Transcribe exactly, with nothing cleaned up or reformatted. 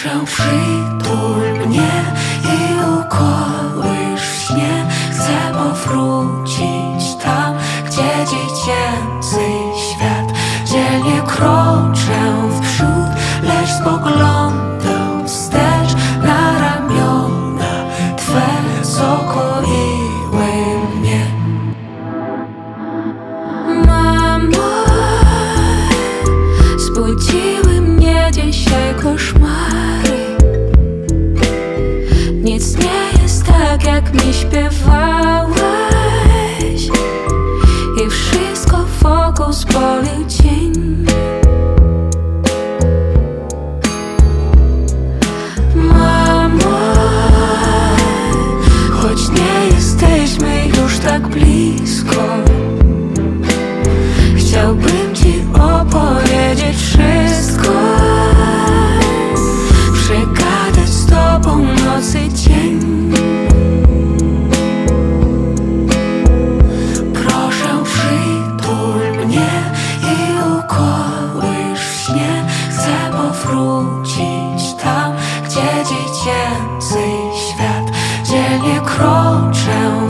Proszę, przytul mnie i ukołysz w śnie. Chcę powrócić tam, gdzie dziecięcy świat. Dzielnie kroczę w przód, lecz spoglądam wstecz na ramiona Twe, zakoiły mnie. Mamo, zbudziły mnie dzisiaj koszmary. Nic nie jest tak, jak mi śpiewałeś, i wszystko wokół spolił cień. Mamo, choć nie jesteśmy już tak blisko, chciałbym Ci opowiedzieć wszystko, przegadać z Tobą nocy dzień. Proszę, przytul mnie i ukołysz w śnie. Chcę powrócić tam, gdzie dziecięcy świat. Dzielnie kroczę